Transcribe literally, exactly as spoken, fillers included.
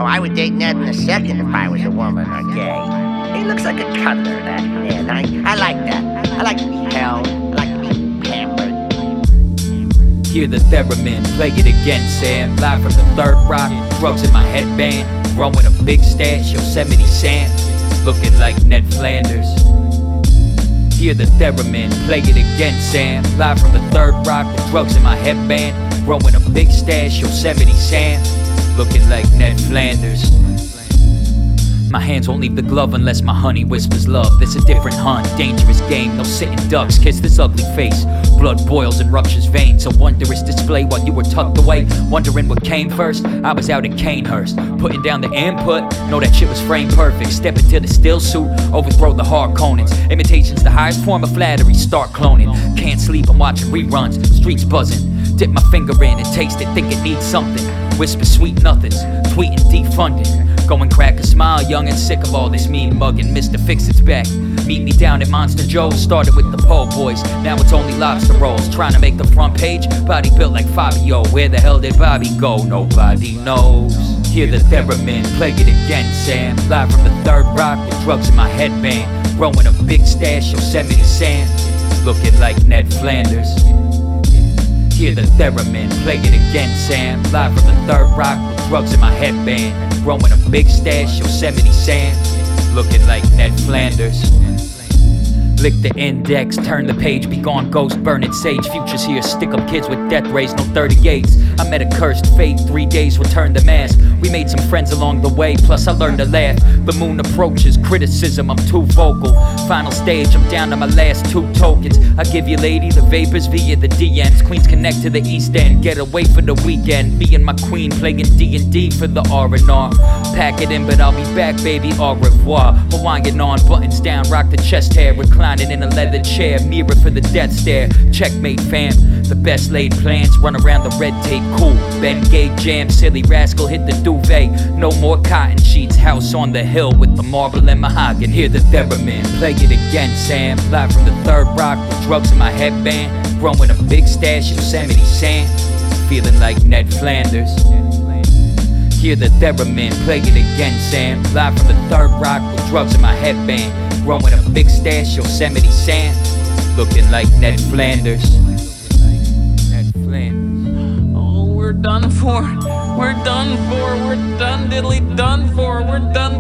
Oh, I would date Ned in a second if I was a woman, okay? He looks like a cuddler, that Ned. I, I like that. I like to be held. I like to be pampered. Hear the theremin, play it again, Sam. Live from the third rock, drugs in my headband. Growing a big stash, Yosemite Sam. Looking like Ned Flanders. Hear the theremin, play it again, Sam. Live from the third rock, with drugs in my headband. Growing a big stash, Yosemite Sam. Looking like Ned Flanders. My hands won't leave the glove unless my honey whispers love. This a different hunt, dangerous game, no sitting ducks. Kiss this ugly face, blood boils and ruptures veins. A wondrous display while you were tucked away, wondering what came first. I was out at Canehurst, putting down the input. Know that shit was frame perfect. Step into the still suit, overthrow the hard Conans. Imitation's the highest form of flattery, start cloning. Can't sleep, I'm watching reruns, streets buzzing. Dip my finger in and taste it, think it needs something. Whisper sweet nothings, tweeting defunding. Go and crack a smile, young and sick of all this mean mugging. Mister Fix It's back. Meet me down at Monster Joe's. Started with the Po' Boys, now it's only lobster rolls. Trying to make the front page, body built like Fabio. Where the hell did Bobby go? Nobody knows. Hear the theremin, play it again, Sam. Live from the third rock with drugs in my headband. Growing a big stash, Yosemite Sam. Looking like Ned Flanders. Hear the theremin, play it again, Sam. Live from the third rock with drugs in my headband. Growing a big stash, Yosemite Sam. Looking like Ned Flanders. Lick the index, turn the page, be gone ghost, burn it sage. Futures here, stick up kids with death rays, no thirty-eights. I met a cursed fate, three days returned the mask. We made some friends along the way, plus I learned to laugh. The moon approaches, criticism, I'm too vocal. Final stage, I'm down to my last two tokens. I give you lady the vapors via the D Ms. Queens connect to the East End, get away for the weekend. Me and my queen playing D and D for the R and R. Pack it in, but I'll be back, baby, au revoir. Hawaiian on, buttons down, rock the chest hair. Recline in a leather chair, mirror for the death stare. Checkmate fam, the best laid plans. Run around the red tape, cool. Ben Gay jam, silly rascal hit the duvet. No more cotton sheets, house on the hill with the marble and mahogany. Hear the theremin, play it again, Sam. Live from the third rock with drugs in my headband. Growing a big stash, Yosemite Sam. Feeling like Ned Flanders. Hear the theremin, play it again, Sam. Live from the third rock with drugs in my headband. Growing a big stash, Yosemite Sam. Looking like Ned Flanders. Ned Flanders. Oh, we're done for. We're done for. We're done diddly done for. We're done.